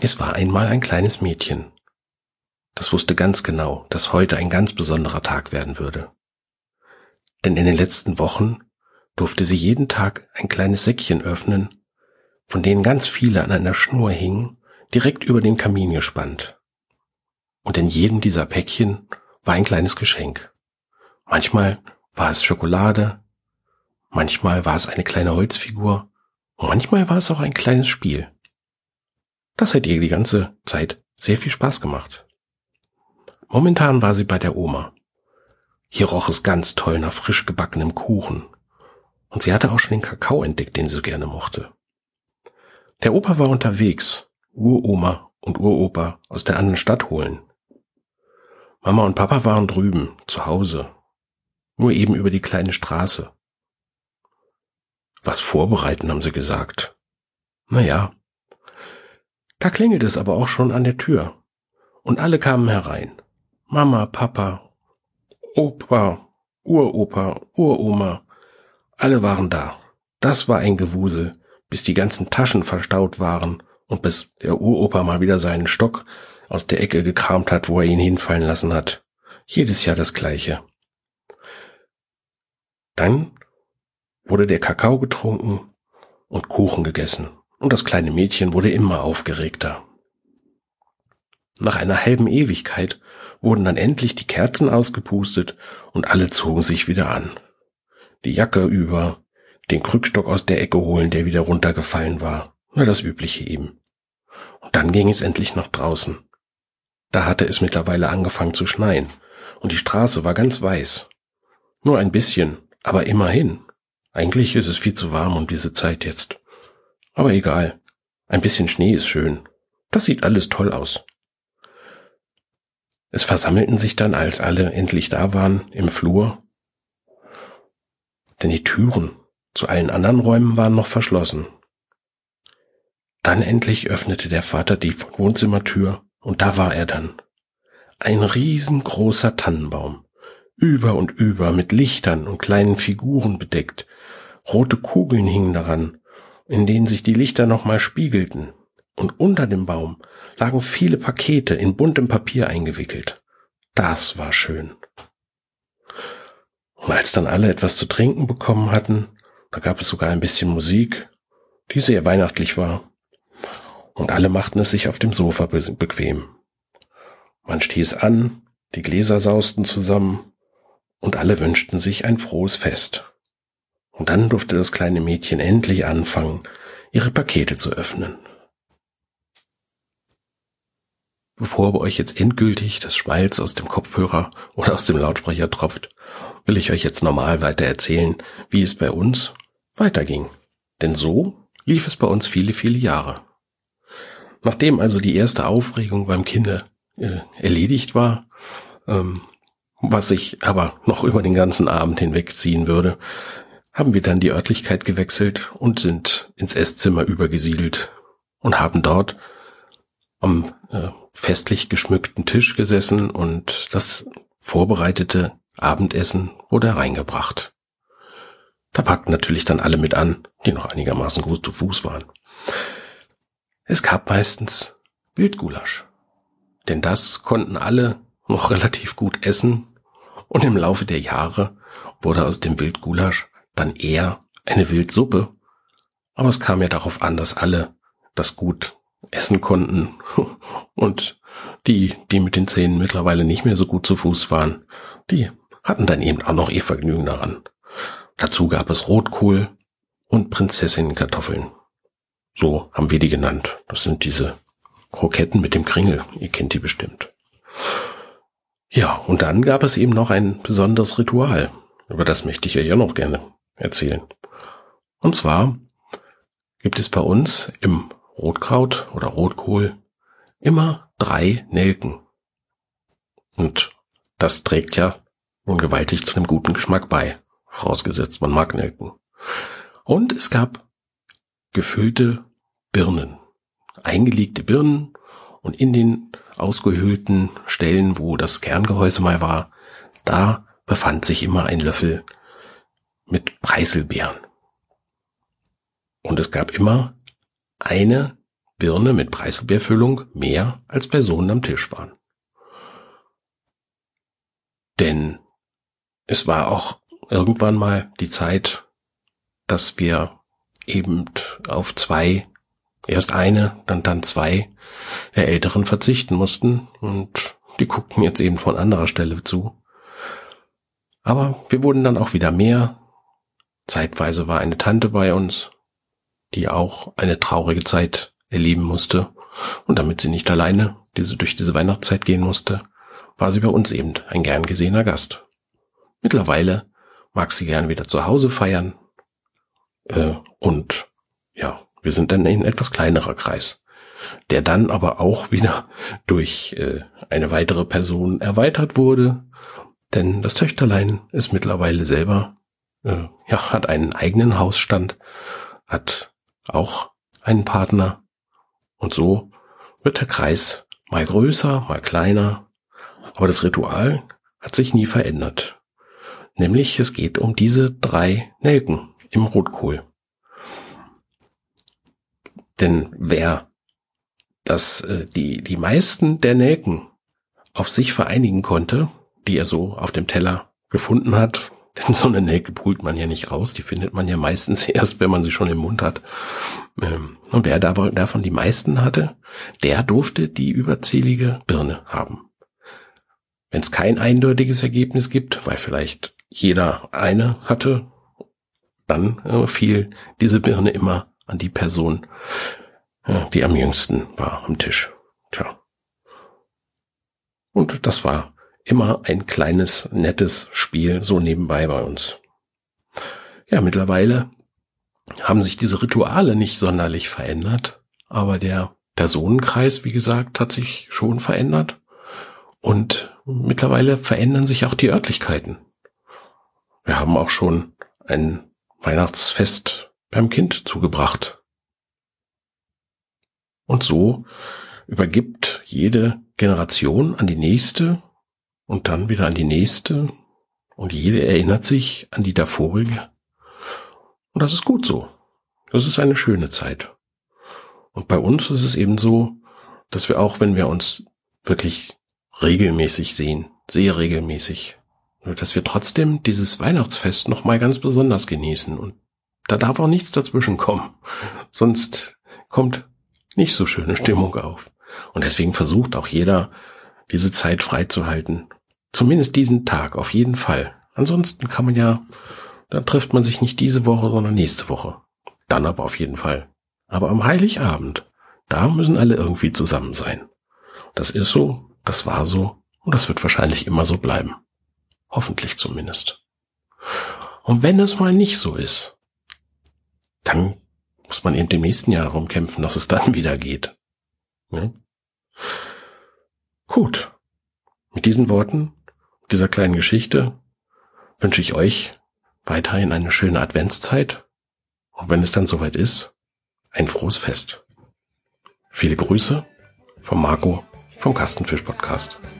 Es war einmal ein kleines Mädchen. Das wusste ganz genau, dass heute ein ganz besonderer Tag werden würde. Denn in den letzten Wochen durfte sie jeden Tag ein kleines Säckchen öffnen, von denen ganz viele an einer Schnur hingen, direkt über den Kamin gespannt. Und in jedem dieser Päckchen war ein kleines Geschenk. Manchmal war es Schokolade, manchmal war es eine kleine Holzfigur, und manchmal war es auch ein kleines Spiel. Das hat ihr die ganze Zeit sehr viel Spaß gemacht. Momentan war sie bei der Oma. Hier roch es ganz toll nach frisch gebackenem Kuchen. Und sie hatte auch schon den Kakao entdeckt, den sie gerne mochte. Der Opa war unterwegs, Uroma und Uropa aus der anderen Stadt holen. Mama und Papa waren drüben, zu Hause, nur eben über die kleine Straße. Was vorbereiten, haben sie gesagt. Naja, da klingelt es aber auch schon an der Tür. Und alle kamen herein. Mama, Papa, Opa, Uropa, Uroma, alle waren da. Das war ein Gewusel, bis die ganzen Taschen verstaut waren und bis der Uropa mal wieder seinen Stock aus der Ecke gekramt hat, wo er ihn hinfallen lassen hat. Jedes Jahr das Gleiche. Dann wurde der Kakao getrunken und Kuchen gegessen. Und das kleine Mädchen wurde immer aufgeregter. Nach einer halben Ewigkeit wurden dann endlich die Kerzen ausgepustet und alle zogen sich wieder an. Die Jacke über, den Krückstock aus der Ecke holen, der wieder runtergefallen war. Nur das Übliche eben. Und dann ging es endlich nach draußen. Da hatte es mittlerweile angefangen zu schneien und die Straße war ganz weiß. Nur ein bisschen, aber immerhin. Eigentlich ist es viel zu warm um diese Zeit jetzt. Aber egal, ein bisschen Schnee ist schön. Das sieht alles toll aus. Es versammelten sich dann, als alle endlich da waren, im Flur. Denn die Türen zu allen anderen Räumen waren noch verschlossen. Dann endlich öffnete der Vater die Wohnzimmertür und da war er dann. Ein riesengroßer Tannenbaum, über und über mit Lichtern und kleinen Figuren bedeckt. Rote Kugeln hingen daran, in denen sich die Lichter nochmal spiegelten. Und unter dem Baum lagen viele Pakete in buntem Papier eingewickelt. Das war schön. Und als dann alle etwas zu trinken bekommen hatten, da gab es sogar ein bisschen Musik, die sehr weihnachtlich war. Und alle machten es sich auf dem Sofa bequem. Man stieß an, die Gläser sausten zusammen und alle wünschten sich ein frohes Fest. Und dann durfte das kleine Mädchen endlich anfangen, ihre Pakete zu öffnen. Bevor bei euch jetzt endgültig das Schmalz aus dem Kopfhörer oder aus dem Lautsprecher tropft, will ich euch jetzt normal weiter erzählen, wie es bei uns weiterging. Denn so lief es bei uns viele, viele Jahre. Nachdem also die erste Aufregung beim Kinder erledigt war, was sich aber noch über den ganzen Abend hinwegziehen würde, haben wir dann die Örtlichkeit gewechselt und sind ins Esszimmer übergesiedelt und haben dort am festlich geschmückten Tisch gesessen und das vorbereitete Abendessen wurde hereingebracht. Da packten natürlich dann alle mit an, die noch einigermaßen gut zu Fuß waren. Es gab meistens Wildgulasch, denn das konnten alle noch relativ gut essen und im Laufe der Jahre wurde aus dem Wildgulasch dann eher eine Wildsuppe, aber es kam ja darauf an, dass alle das gut essen konnten und die mit den Zähnen mittlerweile nicht mehr so gut zu Fuß waren, die hatten dann eben auch noch ihr Vergnügen daran. Dazu gab es Rotkohl und Prinzessinnenkartoffeln. So haben wir die genannt. Das sind diese Kroketten mit dem Kringel. Ihr kennt die bestimmt. Ja, und dann gab es eben noch ein besonderes Ritual. Über das möchte ich euch ja noch gerne erzählen. Und zwar gibt es bei uns im Rotkraut oder Rotkohl immer 3 Nelken. Und das trägt ja nun gewaltig zu einem guten Geschmack bei. Vorausgesetzt, man mag Nelken. Und es gab gefüllte Birnen. Eingelegte Birnen und in den ausgehöhlten Stellen, wo das Kerngehäuse mal war, da befand sich immer ein Löffel mit Preiselbeeren. Und es gab immer eine Birne mit Preiselbeerfüllung mehr als Personen am Tisch waren. Denn es war auch irgendwann mal die Zeit, dass wir eben auf erst eine, dann zwei der Älteren verzichten mussten und die guckten jetzt eben von anderer Stelle zu. Aber wir wurden dann auch wieder mehr. Zeitweise war eine Tante bei uns, die auch eine traurige Zeit erleben musste. Und damit sie nicht alleine durch diese Weihnachtszeit gehen musste, war sie bei uns eben ein gern gesehener Gast. Mittlerweile mag sie gern wieder zu Hause feiern. Und ja, wir sind dann ein etwas kleinerer Kreis, der dann aber auch wieder durch eine weitere Person erweitert wurde. Denn das Töchterlein ist mittlerweile selber, hat einen eigenen Hausstand, hat auch einen Partner. Und so wird der Kreis mal größer, mal kleiner. Aber das Ritual hat sich nie verändert. Nämlich es geht um diese 3 Nelken im Rotkohl. Denn wer die meisten der Nelken auf sich vereinigen konnte, die er so auf dem Teller gefunden hat, denn so eine Nelke pult man ja nicht raus, die findet man ja meistens erst, wenn man sie schon im Mund hat. Und wer davon die meisten hatte, der durfte die überzählige Birne haben. Wenn es kein eindeutiges Ergebnis gibt, weil vielleicht jeder eine hatte, dann fiel diese Birne immer an die Person, die am jüngsten war am Tisch. Tja. Und das war immer ein kleines, nettes Spiel so nebenbei bei uns. Ja, mittlerweile haben sich diese Rituale nicht sonderlich verändert, aber der Personenkreis, wie gesagt, hat sich schon verändert und mittlerweile verändern sich auch die Örtlichkeiten. Wir haben auch schon ein Weihnachtsfest beim Kind zugebracht. Und so übergibt jede Generation an die nächste und dann wieder an die nächste und jede erinnert sich an die davorige. Und das ist gut so. Das ist eine schöne Zeit. Und bei uns ist es eben so, dass wir auch, wenn wir uns wirklich regelmäßig sehen, sehr regelmäßig, dass wir trotzdem dieses Weihnachtsfest noch mal ganz besonders genießen. Und da darf auch nichts dazwischen kommen. Sonst kommt nicht so schöne Stimmung auf. Und deswegen versucht auch jeder, diese Zeit freizuhalten. Zumindest diesen Tag, auf jeden Fall. Ansonsten dann trifft man sich nicht diese Woche, sondern nächste Woche. Dann aber auf jeden Fall. Aber am Heiligabend, da müssen alle irgendwie zusammen sein. Das ist so, das war so und das wird wahrscheinlich immer so bleiben. Hoffentlich zumindest. Und wenn es mal nicht so ist, dann muss man eben im nächsten Jahr darum kämpfen, dass es dann wieder geht. Ja? Gut. Mit diesen Worten, dieser kleinen Geschichte, wünsche ich euch weiterhin eine schöne Adventszeit. Und wenn es dann soweit ist, ein frohes Fest. Viele Grüße vom Marco vom Kastenfisch Podcast.